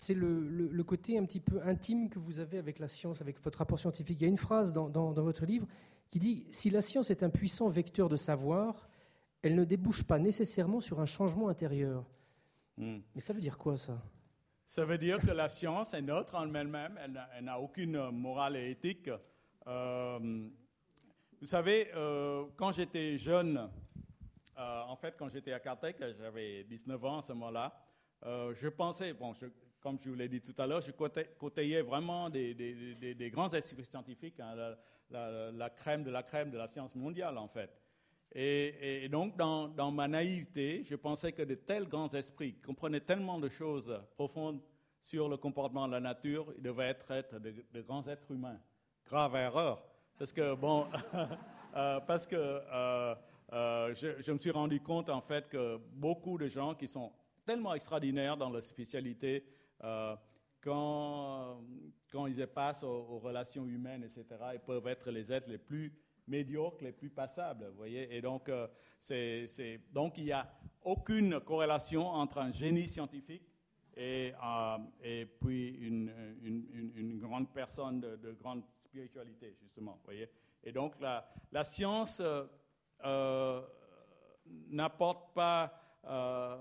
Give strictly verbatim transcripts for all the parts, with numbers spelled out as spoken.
c'est le, le, le côté un petit peu intime que vous avez avec la science, avec votre rapport scientifique. Il y a une phrase dans, dans, dans votre livre qui dit « Si la science est un puissant vecteur de savoir, elle ne débouche pas nécessairement sur un changement intérieur. Mm. » Mais ça veut dire quoi, ça? Ça veut dire que la science est neutre en elle-même, elle n'a, elle n'a aucune morale et éthique. Euh, vous savez, euh, quand j'étais jeune, euh, en fait, quand j'étais à Caltech, j'avais dix-neuf ans à ce moment-là, euh, je pensais, bon, je, comme je vous l'ai dit tout à l'heure, je côtoyais vraiment des, des, des, des grands esprits scientifiques, hein, la, la, la crème de la crème de la science mondiale, en fait. Et, et donc, dans, dans ma naïveté, je pensais que de tels grands esprits qui comprenaient tellement de choses profondes sur le comportement de la nature, ils devaient être, être de, de grands êtres humains. Grave erreur. Parce que, bon, euh, parce que euh, euh, je, je me suis rendu compte, en fait, que beaucoup de gens qui sont tellement extraordinaires dans leur spécialité, euh, quand, quand ils passent aux, aux relations humaines, et cetera, ils peuvent être les êtres les plus médiocres, les plus passables, vous voyez. Et donc, euh, c'est, c'est, donc, il n'y a aucune corrélation entre un génie scientifique et, euh, et puis une, une, une, une grande personne de, de grande spiritualité, justement, vous voyez. Et donc, la, la science euh, euh, n'apporte pas euh,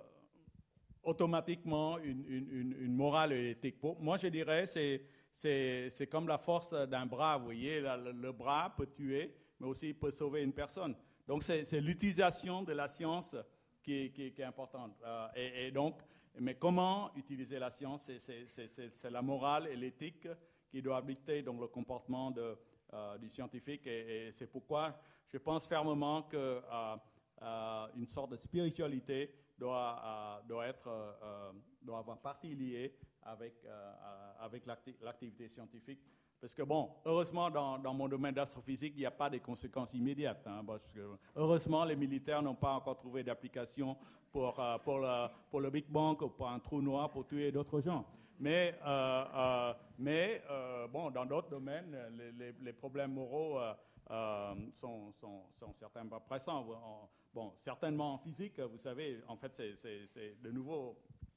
automatiquement une, une, une morale et éthique. Pour moi, je dirais, c'est C'est, c'est comme la force d'un bras, vous voyez, le, le bras peut tuer, mais aussi il peut sauver une personne. Donc c'est, c'est l'utilisation de la science qui, qui, qui est importante. Euh, et, et donc, mais comment utiliser la science, c'est, c'est, c'est, c'est, c'est la morale et l'éthique qui doivent dicter donc, le comportement de, euh, du scientifique. Et, et c'est pourquoi je pense fermement qu'une euh, euh, sorte de spiritualité doit, euh, doit, être, euh, doit avoir partie liée avec, euh, avec l'acti- l'activité scientifique. Parce que, bon, heureusement, dans, dans mon domaine d'astrophysique, il n'y a pas de conséquences immédiates. Hein, parce que, heureusement, les militaires n'ont pas encore trouvé d'application pour, euh, pour, le, pour le Big Bang ou pour un trou noir pour tuer d'autres gens. Mais, euh, euh, mais euh, bon, dans d'autres domaines, les, les, les problèmes moraux euh, euh, sont, sont, sont certainement pressants. Bon, certainement en physique, vous savez, en fait, c'est, c'est, c'est de nouveau...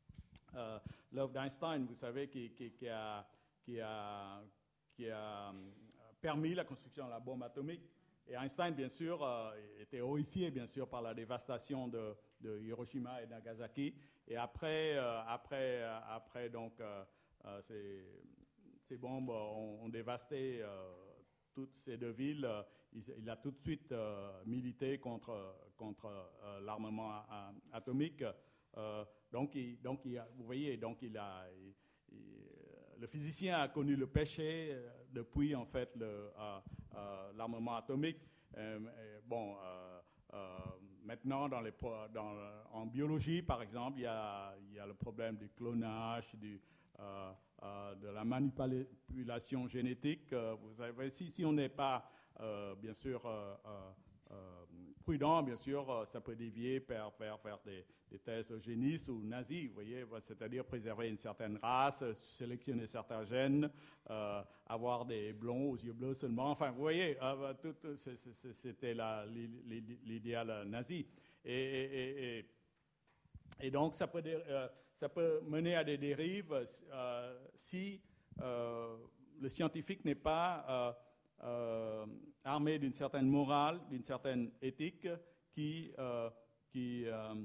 Euh, l'œuvre d'Einstein, vous savez, qui, qui, qui, a, qui, a, qui a permis la construction de la bombe atomique. Et Einstein, bien sûr, euh, était horrifié, bien sûr, par la dévastation de, de Hiroshima et Nagasaki. Et après, euh, après, euh, après donc, euh, euh, ces, ces bombes ont, ont dévasté euh, toutes ces deux villes. Il, il a tout de suite euh, milité contre, contre euh, l'armement a, a, atomique. Euh, donc, il, donc il a, vous voyez, donc il a, il, il, le physicien a connu le péché euh, depuis en fait le, euh, euh, l'armement atomique. Euh, bon, euh, euh, maintenant dans les, dans, en biologie, par exemple, il y a, il y a le problème du clonage, du, euh, euh, de la manipulation génétique. Euh, vous savez, si, si on n'est pas, euh, bien sûr. Euh, euh, Euh, prudent, bien sûr, euh, ça peut dévier vers, vers, vers des, des thèses eugénistes ou nazies, vous voyez, c'est-à-dire préserver une certaine race, sélectionner certains gènes, euh, avoir des blonds aux yeux bleus seulement, enfin, vous voyez, euh, tout, c'est, c'est, c'était la, l'idéal nazi. Et, et, et, et donc, ça peut, euh, ça peut mener à des dérives euh, si euh, le scientifique n'est pas... Euh, Euh, armé d'une certaine morale, d'une certaine éthique qui, euh, qui, euh,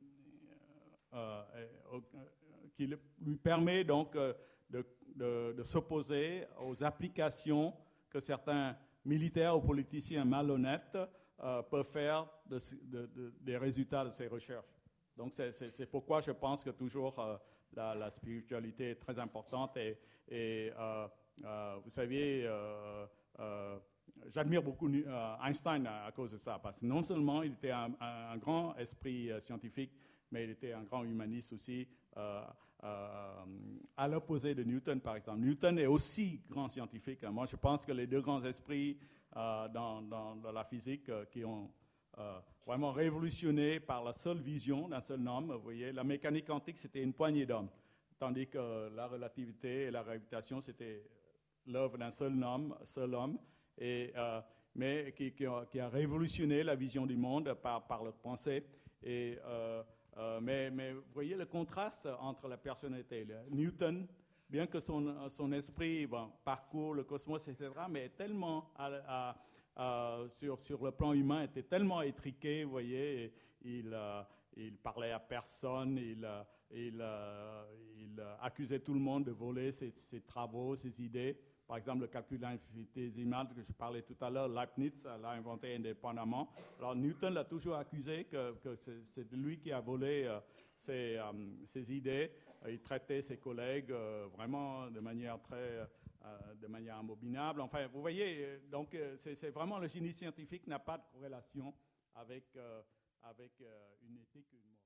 euh, euh, qui lui permet donc euh, de, de, de s'opposer aux applications que certains militaires ou politiciens malhonnêtes euh, peuvent faire de, de, de, des résultats de ces recherches. Donc c'est, c'est, c'est pourquoi je pense que toujours euh, la, la spiritualité est très importante et, et euh, euh, vous savez, euh, Euh, j'admire beaucoup euh, Einstein à, à cause de ça, parce que non seulement il était un, un, un grand esprit euh, scientifique, mais il était un grand humaniste aussi, euh, euh, à l'opposé de Newton, par exemple. Newton est aussi grand scientifique. Hein. Moi, je pense que les deux grands esprits euh, dans, dans, dans la physique euh, qui ont euh, vraiment révolutionné par la seule vision d'un seul homme, vous voyez, la mécanique quantique, c'était une poignée d'hommes, tandis que la relativité et la gravitation, c'était l'œuvre d'un seul homme, seul homme et, euh, mais qui, qui, a, qui a révolutionné la vision du monde par, par leur pensée. Et euh, Euh, mais, mais vous voyez le contraste entre la personnalité. Le Newton, bien que son, son esprit bon, parcourt le cosmos, et cetera, mais tellement à, à, à, sur, sur le plan humain, était tellement étriqué, vous voyez, il, euh, il parlait à personne, il, euh, il, euh, il euh, accusait tout le monde de voler ses, ses travaux, ses idées. Par exemple, le calcul infinitésimal que je parlais tout à l'heure, Leibniz l'a inventé indépendamment. Alors Newton l'a toujours accusé que, que c'est, c'est lui qui a volé euh, ses, euh, ses idées. Il traitait ses collègues euh, vraiment de manière très, euh, de manière abominable. Enfin, vous voyez, donc c'est, c'est vraiment le génie scientifique n'a pas de corrélation avec, euh, avec euh, une éthique, une morale.